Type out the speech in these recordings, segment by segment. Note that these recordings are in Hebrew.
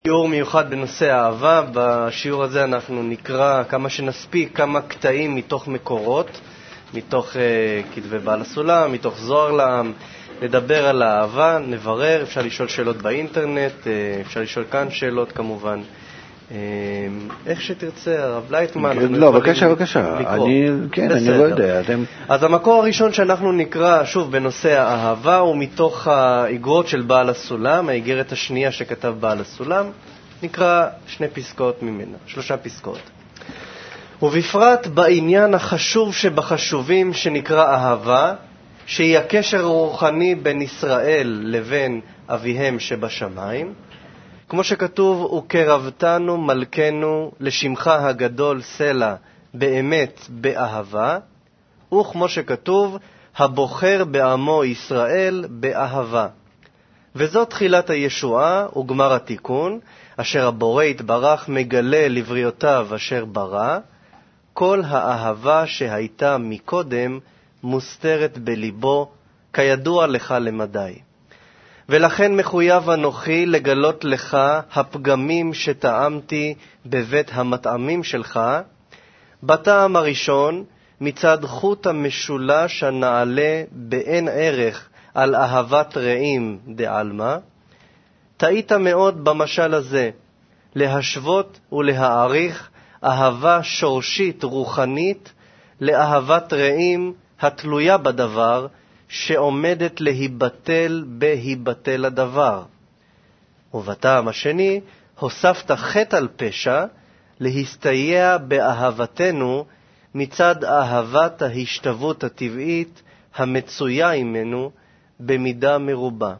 שיעור מיוחד בנושא אהבה. בשיעור הזה אנחנו נקרא כמה שנספיק כמה קטעים מתוך מקורות, מתוך כתבי בעל הסולם, מתוך זוהר לעם. נדבר על האהבה, נברר, אפשר לשאול שאלות באינטרנט, אפשר לשאול כאן שאלות כמובן. איך שתרצה, הרב לייטמן. לא, בבקשה. אני לא יודע. אז המקור הראשון שאנחנו נקרא שוב בנושא האהבה הוא מתוך האגרות של בעל הסולם, האגרת השנייה שכתב בעל הסולם. נקרא שלושה פסקאות. ובפרט בעניין החשוב שבחשובים שנקרא אהבה, שהיא הקשר הרוחני בין ישראל לבין אביהם שבשמיים, כמו שכתוב, וקרבתנו מלכנו לשמך הגדול סלע באמת באהבה, וכמו שכתוב, הבוחר בעמו ישראל באהבה. וזאת תחילת הישועה וגמר התיקון, אשר הבורא יתברך מגלה לבריאותיו אשר ברא, כל האהבה שהייתה מקודם מוסתרת בליבו, כידוע לך למדי. ולכן מחויב אנוכי לגלות לך הפגמים שטעמתי בבית המטעמים שלך, בטעם הראשון מצד חוט המשולש הנעלה באין ערך על אהבת רעים דעלמא. טעית מאוד במשל הזה, להשוות ולהעריך אהבה שורשית רוחנית לאהבת רעים התלויה בדבר, שעומדת להיבטל בהיבטל הדבר. ובטעם השני, הוספת חטא על פשע, להסתייע באהבתנו מצד אהבת ההשתוות הטבעית המצויה עמנו במידה מרובה.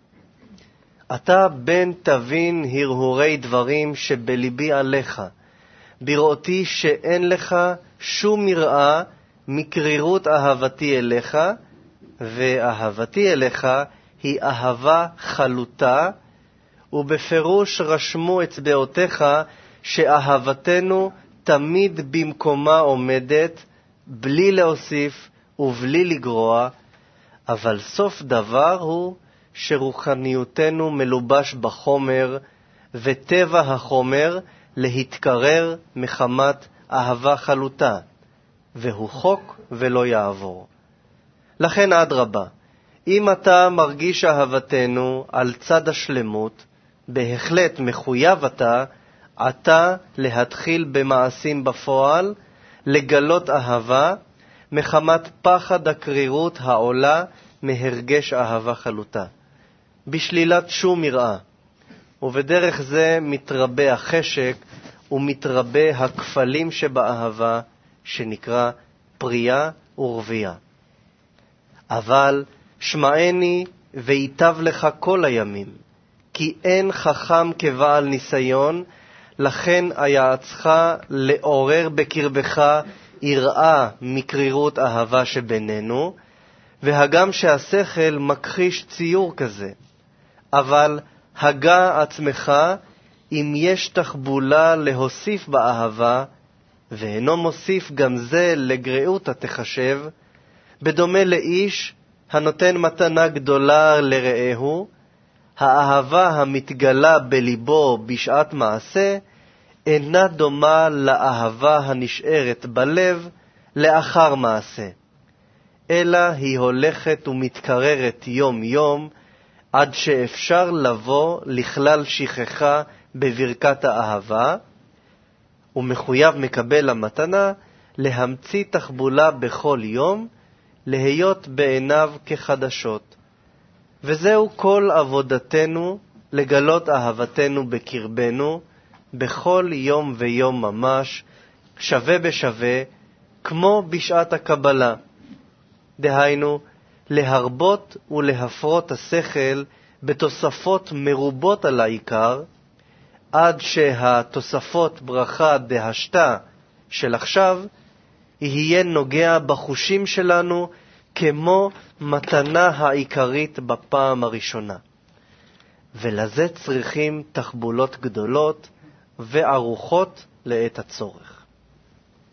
אתה בן תבין הרהורי דברים שבליבי עליך, בראותי שאין לך שום יראה מקרירות אהבתי אליך, ואהבתי אליך היא אהבה חלוטה, ובפירוש רשמו אצבעותיך שאהבתנו תמיד במקומה עומדת, בלי להוסיף ובלי לגרוע, אבל סוף דבר הוא שרוחניותנו מלובש בחומר, וטבע החומר להתקרר מחמת אהבה חלוטה, והוא חוק ולא יעבור. לכן אדרבה, אם אתה מרגיש אהבתנו על צד השלמות, בהחלט מחויב אתה להתחיל במעשים בפועל, לגלות אהבה, מחמת פחד הקרירות העולה מהרגש אהבה חלוטה, בשלילת שום יראה. ובדרך זה מתרבה החשק ומתרבה הכפלים שבאהבה, שנקרא פרייה ורבייה. אבל שמעני ויטב לך כל הימים, כי אין חכם כבעל ניסיון, לכן היעצך לעורר בקרבך יראה מקרירות אהבה שבינינו, והגם שהשכל מכחיש ציור כזה. אבל הגע עצמך אם יש תחבולה להוסיף באהבה, ואינו מוסיף גם זה לגרעותא תחשב, בדומה לאיש הנותן מתנה גדולה לרעהו, האהבה המתגלה בליבו בשעת מעשה, אינה דומה לאהבה הנשארת בלב לאחר מעשה, אלא היא הולכת ומתקררת יום יום, עד שאפשר לבוא לכלל שכחה בברכת האהבה, ומחויב מקבל המתנה להמציא תחבולה בכל יום, להיות בעיניו כחדשות. וזהו כל עבודתנו, לגלות אהבתנו בקרבנו, בכל יום ויום ממש, שווה בשווה, כמו בשעת הקבלה. דהיינו, להרבות ולהפרות השכל בתוספות מרובות על העיקר, עד שהתוספות ברכה דהשתה של עכשיו, יהיה נוגע בחושים שלנו כמו מתנה העיקרית בפעם הראשונה. ולזה צריכים תחבולות גדולות וערוכות לעת הצורך.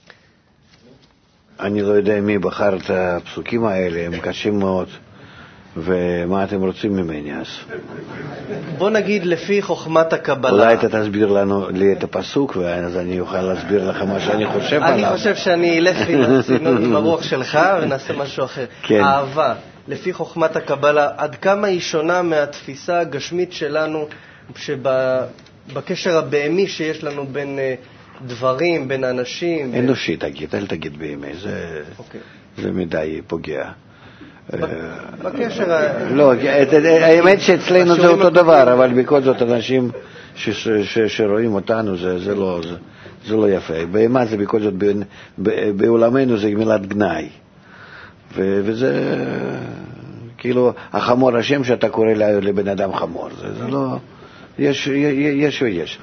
אני לא יודע מי בחר את הפסוקים האלה, הם קשים מאוד. ומה אתם רוצים ממני אז? בוא נגיד לפי חוכמת הקבלה. אולי אתה תסביר לי את הפסוק, ואז אני אוכל להסביר לך מה שאני חושב עליו. אני חושב שאני אלך עם הרוח שלך ונעשה משהו אחר. כן. אהבה, לפי חוכמת הקבלה, עד כמה היא שונה מהתפיסה הגשמית שלנו, שבקשר הבהמי שיש לנו בין דברים, בין אנשים. אנושי, אל תגיד בהמי, זה מדי פוגע. בקשר... לא, האמת שאצלנו זה אותו דבר, אבל בכל זאת אנשים שרואים אותנו זה לא יפה. בהמה זה בכל זאת, בעולמנו זה מילת גנאי. וזה כאילו החמור, השם שאתה קורא לבן אדם חמור, זה לא... יש ויש.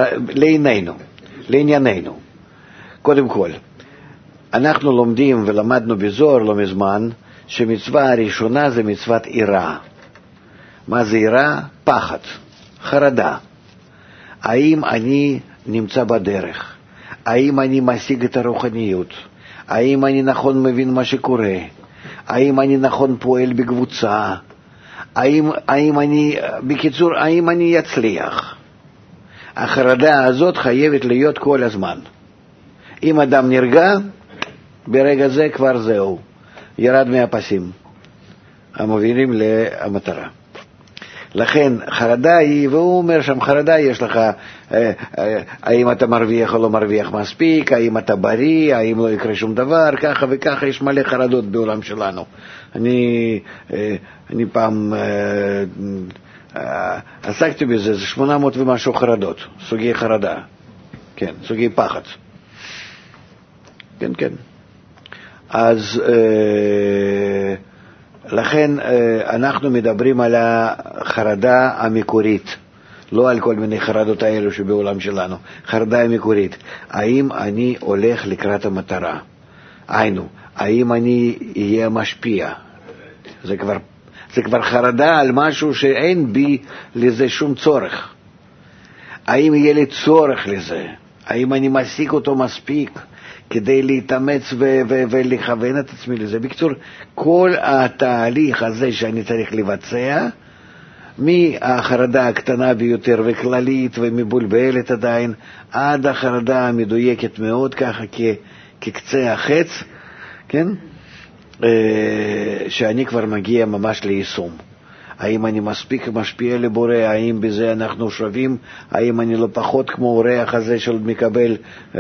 לענייננו. קודם כל, אנחנו לומדים ולמדנו בזוהר לא מזמן, שמצווה הראשונה זה מצוות יראה. מה זה יראה? פחד, חרדה. האם אני נמצא בדרך? האם אני משיג את הרוחניות? האם אני נכון מבין מה שקורה? האם אני נכון פועל בקבוצה? האם אני אצליח? החרדה הזאת חייבת להיות כל הזמן. אם אדם נרגע, ברגע זה כבר זהו. ירד מהפסים המובילים למטרה. לכן חרדה היא, והוא אומר שם חרדה יש לך, האם אתה מרוויח או לא מרוויח מספיק, האם אתה בריא, האם לא יקרה שום דבר, ככה וככה, יש מלא חרדות בעולם שלנו. אני פעם עסקתי בזה, זה 800 ומשהו חרדות, סוגי חרדה, כן, סוגי פחד. כן, כן. אז לכן אנחנו מדברים על החרדה המקורית, לא על כל מיני חרדות האלו שבעולם שלנו. חרדה המקורית, האם אני הולך לקראת המטרה? היינו, האם אני אהיה משפיע? זה כבר חרדה על משהו שאין בי לזה שום צורך. האם יהיה לי צורך לזה? האם אני משיג אותו מספיק כדי להתאמץ ולכוון את עצמי לזה? בקצור, כל התהליך הזה שאני צריך לבצע, מהחרדה הקטנה ביותר וכללית ומבולבלת עדיין, עד החרדה המדויקת מאוד, ככה כקצה החץ, כן? שאני כבר מגיע ממש ליישום. האם אני מספיק משפיע לבורא, האם בזה אנחנו שווים, האם אני לא פחות כמו אורח הזה של מקבל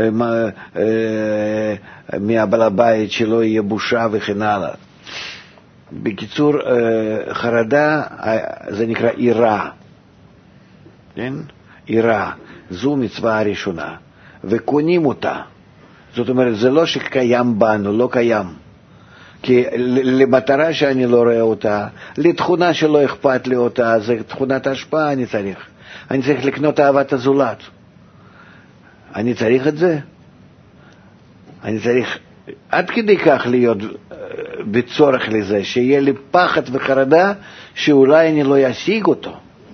מהבעל הבית שלא יהיה בושה וכן הלאה. בקיצור, חרדה זה נקרא יראה, כן? יראה, זו מצווה הראשונה, וקונים אותה. זאת אומרת, זה לא שקיים בנו, לא קיים. כי למטרה שאני לא רואה אותה, לתכונה שלא אכפת לי אותה, זה תכונת השפעה אני צריך. אני צריך לקנות אהבת הזולת. אני צריך את זה? אני צריך עד כדי כך להיות בצורך לזה, שיהיה לי פחד וחרדה שאולי אני לא אשיג אותו.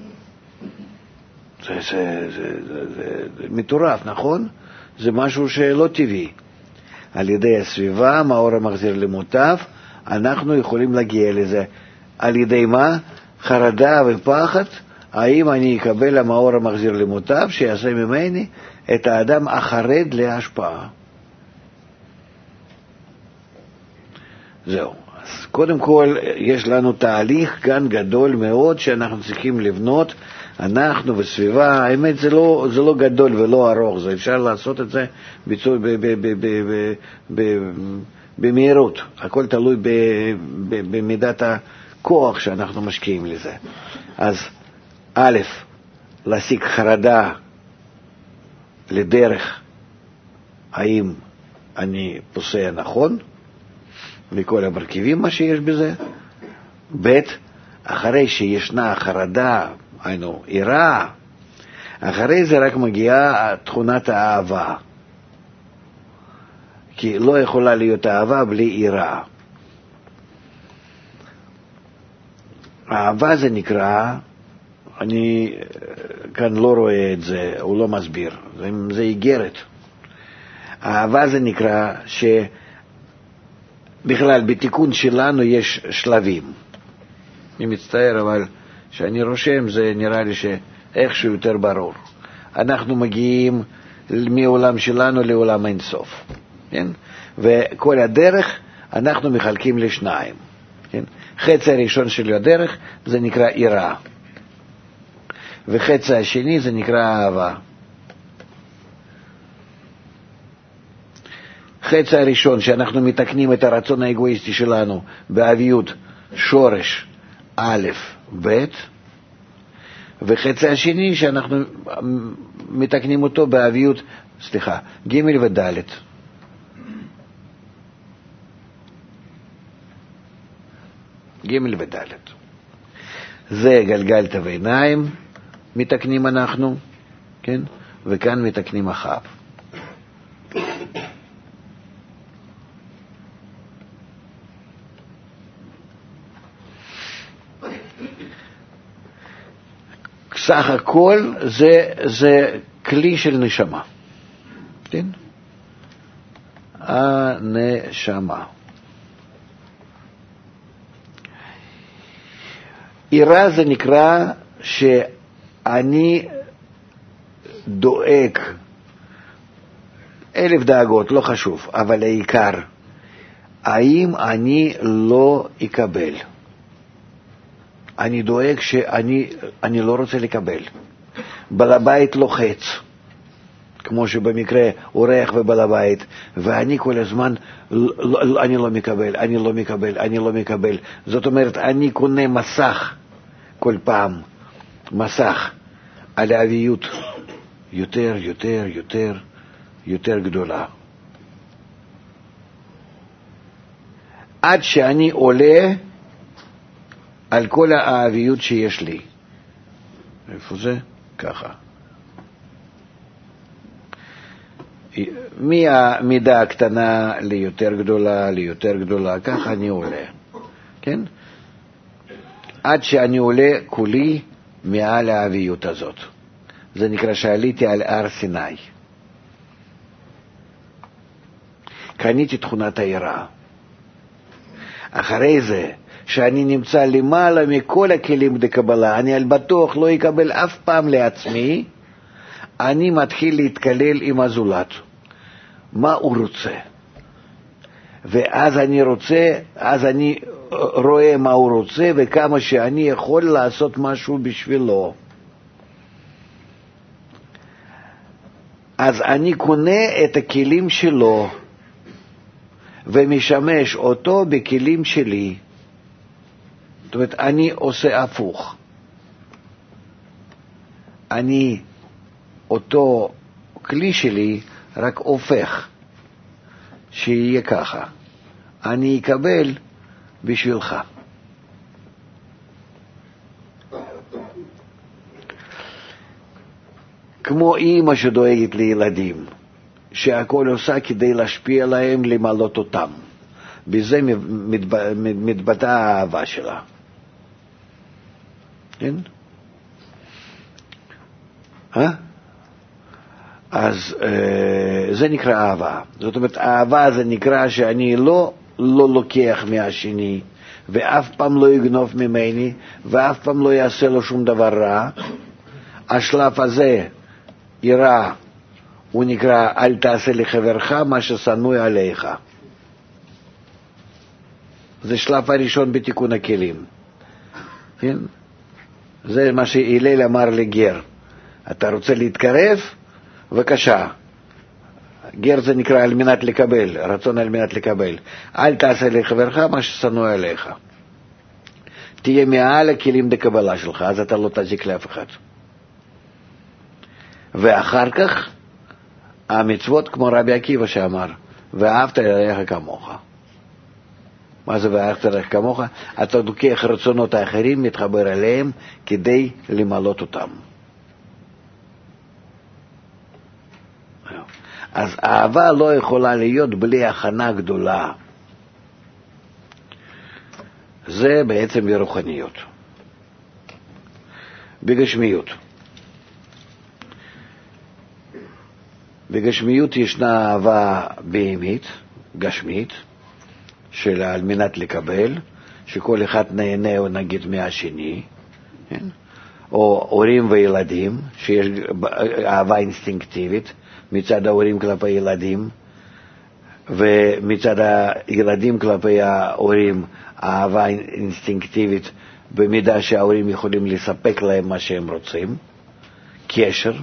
זה מטורף, נכון? זה משהו שלא טבעי. על ידי הסביבה, מאור המחזיר למוטב, אנחנו יכולים להגיע לזה. על ידי מה? חרדה ופחד, האם אני אקבל המאור המחזיר למוטב, שיעשה ממני את האדם החרד להשפעה. זהו. אז קודם כל, יש לנו תהליך כאן גדול מאוד, שאנחנו צריכים לבנות, אנחנו בסביבה. האמת זה לא גדול ולא ארוך, זה אפשר לעשות את זה במהירות. הכל תלוי במידת הכוח שאנחנו משקיעים לזה. אז א', להשיג חרדה לדרך, האם אני פוסע נכון מכל המרכיבים מה שיש בזה. ב', אחרי שישנה חרדה, היינו, יראה, אחרי זה רק מגיעה תכונת האהבה. כי לא יכולה להיות אהבה בלי יראה. אהבה זה נקרא, אני כאן לא רואה את זה, הוא לא מסביר, זה איגרת. אהבה זה נקרא שבכלל בתיקון שלנו יש שלבים. אני מצטער, אבל כשאני רושם זה נראה לי שאיכשהו יותר ברור. אנחנו מגיעים מעולם שלנו לעולם אינסוף, כן? וכל הדרך אנחנו מחלקים לשניים, כן? חצי הראשון של הדרך זה נקרא יראה, וחצי השני זה נקרא אהבה. חצי הראשון שאנחנו מתקנים את הרצון האגואיסטי שלנו באביות שורש א' ב', וחצי השני שאנחנו מתקנים אותו באביות, ג' וד'. ג' וד'. זה גלגלת ועיניים מתקנים אנחנו, כן? וכאן מתקנים אחאב. סך הכל זה כלי של נשמה, כן? הנשמה. יראה זה נקרא שאני דואג, 1000 דאגות, לא חשוב, אבל העיקר, האם אני לא אקבל? אני דואג שאני לא רוצה לקבל. בעל הבית לוחץ, כמו שבמקרה אורח ובעל הבית, ואני כל הזמן, אני לא מקבל, אני לא מקבל, אני לא מקבל. זאת אומרת, אני קונה מסך כל פעם, מסך על האביות יותר, יותר, יותר, יותר גדולה. עד שאני עולה על כל האביות שיש לי. איפה זה? ככה. מהמידה הקטנה ליותר גדולה, ליותר גדולה, ככה אני עולה. כן? עד שאני עולה כולי מעל האביות הזאת. זה נקרא שעליתי על הר סיני. קניתי תכונת היראה. אחרי זה, שאני נמצא למעלה מכל הכלים לקבלה, אני על בטוח לא אקבל אף פעם לעצמי, אני מתחיל להתקלל עם הזולת. מה הוא רוצה? ואז אני רואה מה הוא רוצה, וכמה שאני יכול לעשות משהו בשבילו. אז אני קונה את הכלים שלו, ומשמש אותו בכלים שלי. זאת אומרת, אני עושה הפוך. אני אותו כלי שלי רק הופך, שיהיה ככה. אני אקבל בשבילך. כמו אמא שדואגת לילדים, שהכל עושה כדי להשפיע להם, למלות אותם. בזה מתבטא האהבה שלה. כן? אז זה נקרא אהבה. זאת אומרת, אהבה זה נקרא שאני לא לוקח מהשני, ואף פעם לא יגנוב ממני, ואף פעם לא יעשה לו שום דבר רע. השלב הזה, יראה, הוא נקרא אל תעשה לחברך מה ששנוא עליך. זה שלב הראשון בתיקון הכלים. כן? זה מה שהלל אמר לגר. אתה רוצה להתקרב? בבקשה. גר זה נקרא על מנת לקבל, רצון על מנת לקבל. אל תעשה לחברך מה ששנוא עליך. תהיה מעל הכלים לקבלה שלך, אז אתה לא תזיק לאף אחד. ואחר כך המצוות כמו רבי עקיבא שאמר, ואהבת לרעך כמוך. מה זה ואהבת לרעך כמוך? אתה לוקח רצונות האחרים, מתחבר אליהם כדי למלות אותם. אז אהבה לא יכולה להיות בלי הכנה גדולה. זה בעצם ברוחניות. בגשמיות. בגשמיות ישנה אהבה בהמית, גשמית, של על מנת לקבל, שכל אחד נהנה נגיד מהשני, כן? או הורים וילדים, שיש אהבה אינסטינקטיבית מצד ההורים כלפי ילדים, ומצד הילדים כלפי ההורים אהבה אינסטינקטיבית במידה שההורים יכולים לספק להם מה שהם רוצים, קשר,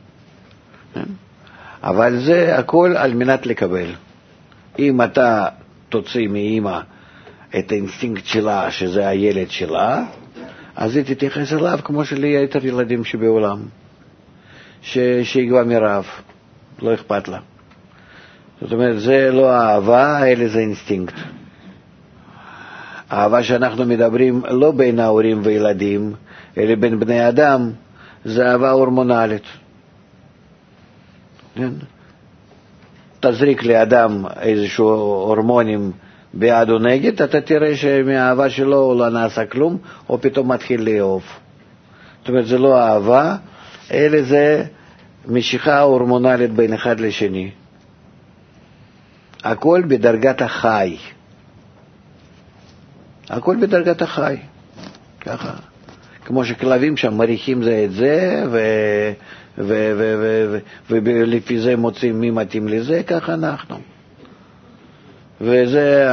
אבל זה הכל על מנת לקבל. אם אתה תוציא מאמא את האינסטינקט שלה, שזה הילד שלה, אז היא תתייחס אליו כמו שליתר ילדים שבעולם, שיגבה מרעב, לא אכפת לה. זאת אומרת, זה לא אהבה, אלא זה אינסטינקט. האהבה שאנחנו מדברים לא בין ההורים וילדים, אלא בין בני אדם, זה אהבה הורמונלית. תזריק לאדם איזשהו הורמונים בעד או נגד, אתה תראה שמהאהבה שלו הוא לא נעשה כלום, או פתאום מתחיל לאהוב. זאת אומרת, זה לא אהבה, אלא זה משיכה הורמונלית בין אחד לשני. הכל בדרגת החי. הכל בדרגת החי. ככה. כמו שכלבים שם מריחים זה את זה, ולפי זה מוצאים מי מתאים לזה, ככה אנחנו. וזה,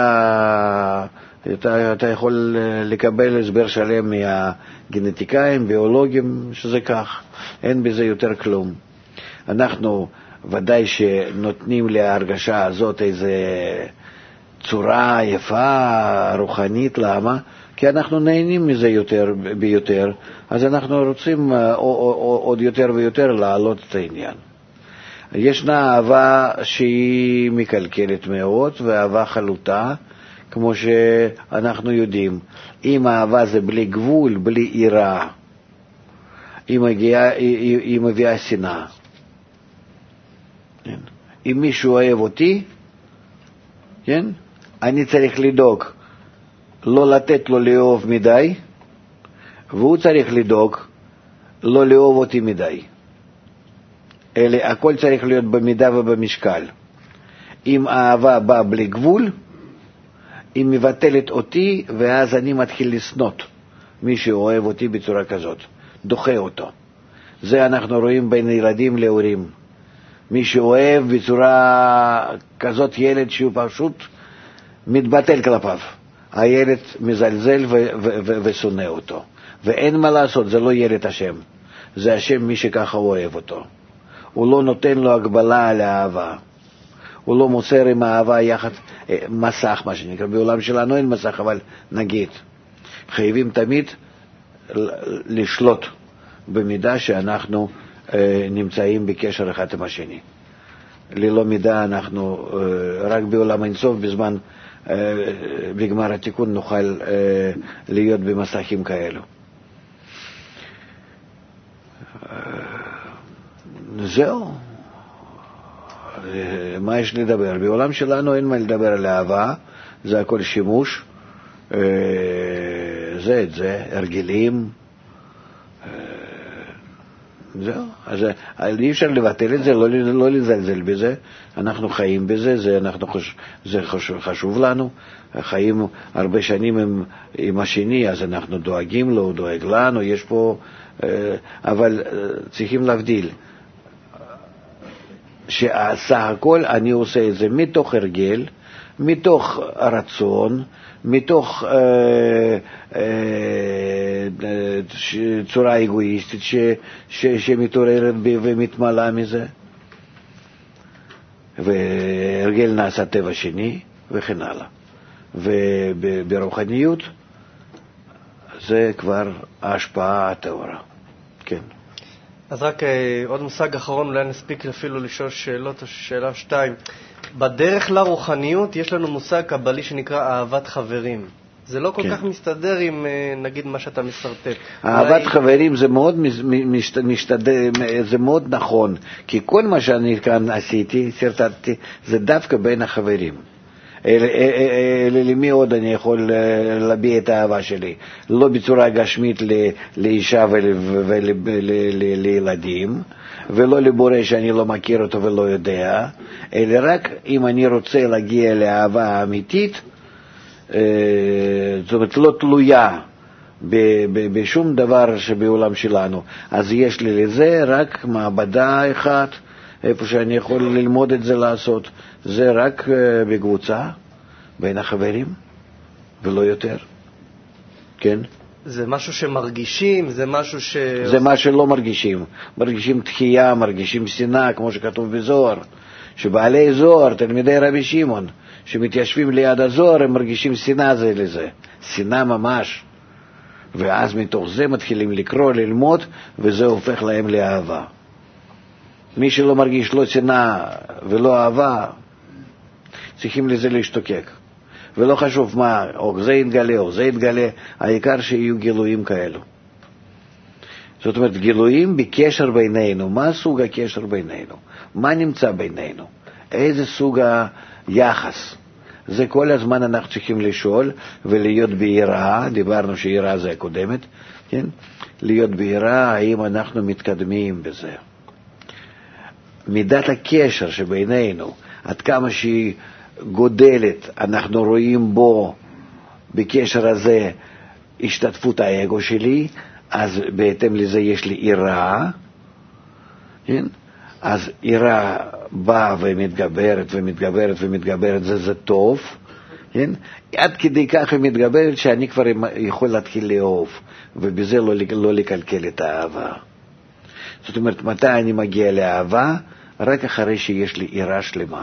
אתה יכול לקבל הסבר שלם מהגנטיקאים, ביולוגים, שזה כך. אין בזה יותר כלום. אנחנו ודאי שנותנים להרגשה הזאת איזו צורה יפה, רוחנית, למה? כי אנחנו נהנים מזה יותר ביותר, אז אנחנו רוצים עוד יותר ויותר להעלות את העניין. ישנה אהבה שהיא מקלקלת מאוד, ואהבה חלוטה, כמו שאנחנו יודעים. אם האהבה זה בלי גבול, בלי עירה, היא מביאה שנאה. אם מישהו אוהב אותי, כן? אני צריך לדאוג לא לתת לו לאהוב מדי, והוא צריך לדאוג לא לאהוב אותי מדי. אלא הכל צריך להיות במידה ובמשקל. אם האהבה באה בלי גבול, היא מבטלת אותי, ואז אני מתחיל לסנות מי שאוהב אותי בצורה כזאת, דוחה אותו. זה אנחנו רואים בין ילדים להורים. מי שאוהב בצורה כזאת ילד שהוא פשוט מתבטל כלפיו. הילד מזלזל ושונא אותו. ואין מה לעשות, זה לא ילד השם. זה השם מי שככה אוהב אותו. הוא לא נותן לו הגבלה על האהבה. הוא לא מוסר עם האהבה יחד מסך, מה שנקרא. בעולם שלנו אין מסך, אבל נגיד. חייבים תמיד לשלוט במידה שאנחנו נמצאים בקשר אחד עם השני. ללא מידה אנחנו רק בעולם אינסוף בזמן בגמר התיקון נוכל להיות במסכים כאלו. זהו. מה יש לדבר? בעולם שלנו אין מה לדבר על אהבה, זה הכל שימוש, זה את זה, הרגלים, זהו. אז אי אפשר לבטל את זה, לא לזלזל בזה, אנחנו חיים בזה, זה חשוב לנו, חיים הרבה שנים עם השני, אז אנחנו דואגים לו, הוא דואג לנו, יש פה, אבל צריכים להבדיל, שסך הכל אני עושה את זה מתוך הרגל, מתוך הרצון, מתוך צורה אגואיסטית שמתעוררת בי ומתמלאה מזה, והרגל נעשה טבע שני וכן הלאה. וברוחניות זה כבר ההשפעה הטהורה. כן. אז רק עוד מושג אחרון, אולי נספיק אפילו לשאול שאלות או שאלה שתיים. בדרך לרוחניות יש לנו מושג קבלי שנקרא אהבת חברים. זה לא כל כך מסתדר עם, נגיד, מה שאתה מסרטט. אהבת חברים זה מאוד משתדר, זה מאוד נכון, כי כל מה שאני כאן עשיתי, סרטטתי, זה דווקא בין החברים. למי עוד אני יכול להביע את האהבה שלי? לא בצורה גשמית לאישה ולילדים, ולא לבורא שאני לא מכיר אותו ולא יודע, אלא רק אם אני רוצה להגיע לאהבה האמיתית, זאת אומרת, לא תלויה בשום דבר שבעולם שלנו. אז יש לי לזה רק מעבדה אחת, איפה שאני יכול ללמוד את זה לעשות. זה רק בקבוצה, בין החברים, ולא יותר. כן? זה משהו שמרגישים, זה משהו זה מה שלא מרגישים. מרגישים תחייה, מרגישים שנאה, כמו שכתוב בזוהר. שבעלי זוהר, תלמידי רבי שמעון, שמתיישבים ליד הזוהר, הם מרגישים שנאה זה לזה. שנאה ממש. ואז מתוך זה מתחילים לקרוא, ללמוד, וזה הופך להם לאהבה. מי שלא מרגיש לא שנאה ולא אהבה, צריכים לזה להשתוקק. ולא חשוב מה, או זה יתגלה או זה יתגלה, העיקר שיהיו גילויים כאלו. זאת אומרת, גילויים בקשר בינינו. מה סוג הקשר בינינו? מה נמצא בינינו? איזה סוג היחס? זה כל הזמן אנחנו צריכים לשאול ולהיות ביראה. דיברנו שיראה זה הקודמת, כן? להיות ביראה, האם אנחנו מתקדמים בזה. מידת הקשר שבינינו, עד כמה שהיא גודלת, אנחנו רואים בו, בקשר הזה, השתתפות האגו שלי, אז בהתאם לזה יש לי יראה, כן? אז יראה באה ומתגברת ומתגברת ומתגברת, זה טוב, כן? עד כדי כך היא מתגברת שאני כבר יכול להתחיל לאהוב, ובזה לא לקלקל את האהבה. זאת אומרת, מתי אני מגיע לאהבה? רק אחרי שיש לי יראה שלמה.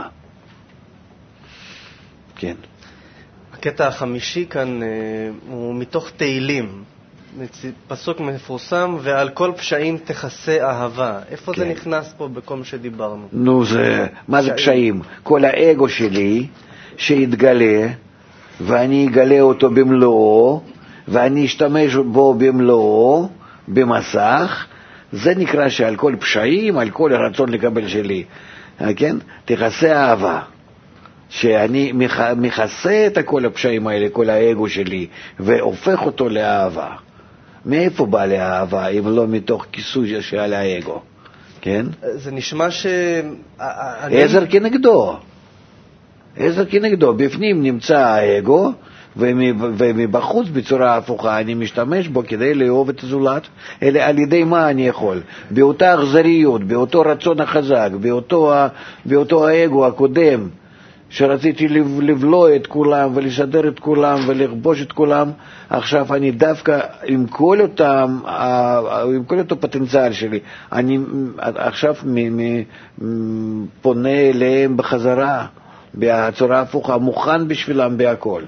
כן. הקטע החמישי כאן הוא מתוך תהילים, פסוק מפורסם, ועל כל פשעים תכסה אהבה. איפה כן. זה נכנס פה בכל מה שדיברנו? נו, מה זה פשעים? כל האגו שלי שיתגלה, ואני אגלה אותו במלואו, ואני אשתמש בו במלואו, במסך, זה נקרא שעל כל פשעים, על כל הרצון לקבל שלי, כן? תכסה אהבה. שאני מכסה את כל הפשעים האלה, כל האגו שלי, והופך אותו לאהבה. מאיפה בא לאהבה, אם לא מתוך כיסוי שעל האגו? כן? זה נשמע עזר כנגדו. עזר כנגדו. בפנים נמצא האגו, ומבחוץ בצורה הפוכה אני משתמש בו כדי לאהוב את הזולת. אלא על ידי מה אני יכול? באותה אכזריות, באותו רצון החזק, באותו האגו הקודם, שרציתי לבלוע את כולם ולסדר את כולם ולכבוש את כולם, עכשיו אני דווקא עם כל אותו פוטנציאל שלי, אני עכשיו פונה אליהם בחזרה, בצורה הפוכה, מוכן בשבילם בהכל.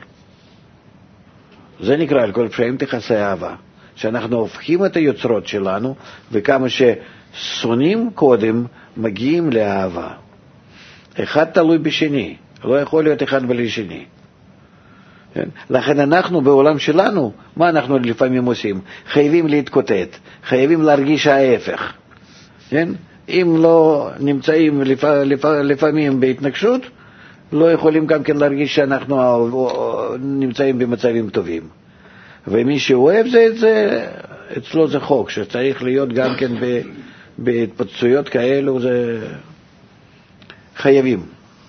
זה נקרא על כל פשעים תכסה אהבה, שאנחנו הופכים את היוצרות שלנו, וכמה ששונאים קודם מגיעים לאהבה. אחד תלוי בשני, לא יכול להיות אחד בלי שני. כן? לכן אנחנו בעולם שלנו, מה אנחנו לפעמים עושים? חייבים להתקוטט, חייבים להרגיש ההפך. כן? אם לא נמצאים לפעמים בהתנגשות, לא יכולים גם כן להרגיש שאנחנו נמצאים במצבים טובים. ומי שאוהב זה, אצלו זה חוק, שצריך להיות גם כן בהתפצויות כאלו, זה חייבים.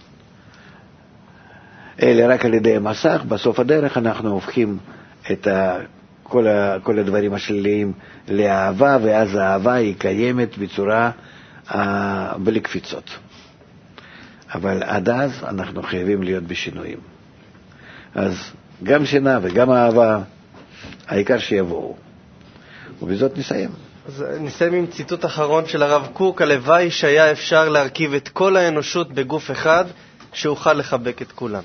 אלא רק על ידי המסך, בסוף הדרך אנחנו הופכים את כל הדברים השליליים לאהבה, ואז האהבה היא קיימת בצורה בלי קפיצות. אבל עד אז אנחנו חייבים להיות בשינויים. אז גם שינה וגם אהבה, העיקר שיבואו. ובזאת נסיים. אז נסיים עם ציטוט אחרון של הרב קוק: הלוואי שהיה אפשר להרכיב את כל האנושות בגוף אחד שאוכל לחבק את כולם.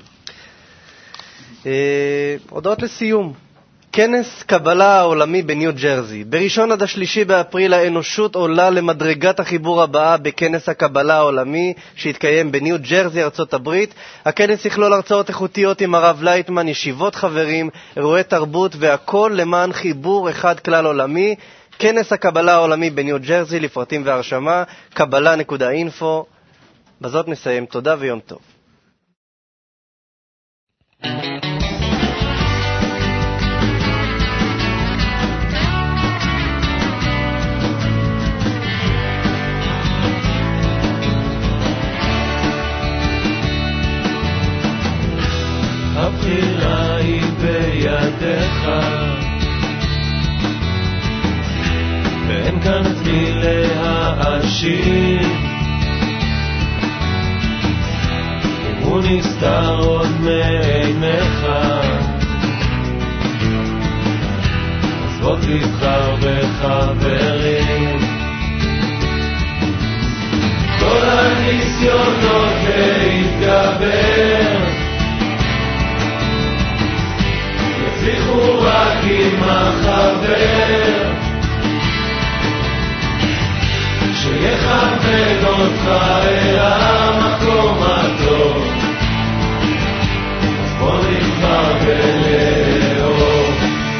הודעות לסיום. כנס קבלה העולמי בניו ג'רזי. בראשון עד השלישי באפריל האנושות עולה למדרגת החיבור הבאה בכנס הקבלה העולמי שהתקיים בניו ג'רזי, ארצות הברית. הכנס יכלול הרצאות איכותיות עם הרב לייטמן, ישיבות חברים, אירועי תרבות, והכל למען חיבור אחד כלל עולמי. כנס הקבלה העולמי בניו ג'רזי, לפרטים והרשמה kabbalah.info. בזאת נסיים. תודה ויום טוב. הבחירה היא השיר, אם הוא נסתר עוד מעיניך, אז בוא תבחר בחברים. כל הניסיונות להתגבר יצליחו רק עם החבר שיכוון אותך אל המקום הטוב. אז בוא נבחר בלאהוב.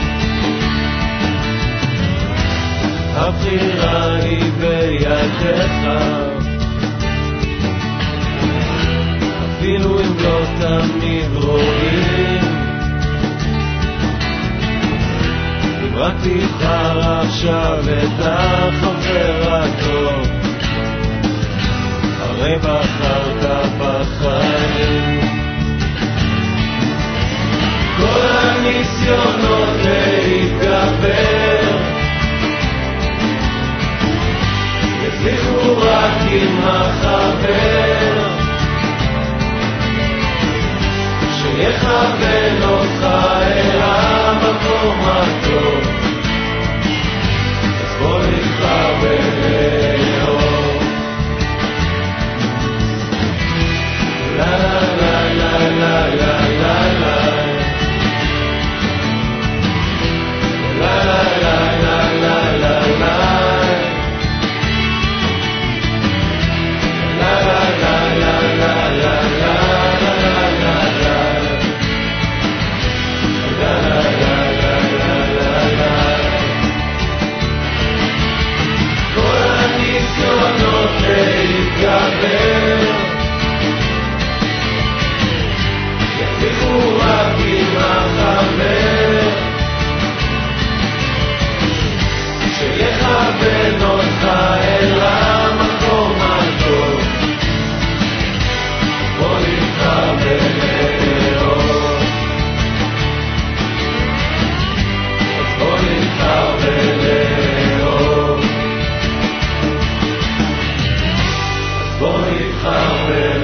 הבחירה היא בידיך, אפילו אם לא תמיד רואים. אם רק תבחר עכשיו את החבר הטוב, הרי בחרת בחיים. כל הניסיונות להתגבר יצליחו רק עם החבר שיכוון אותך אל המקום הטוב. אז בוא נבחר בלאהוב. לה לה לה לה לה לה לה לה לה לה לה לה לה לה יצליחו רק עם החבר שיכוון אותך אל המקום הטוב. בוא נבחר בלאהוב. אז בוא נבחר בלאהוב. אז בוא נבחר בלאהוב.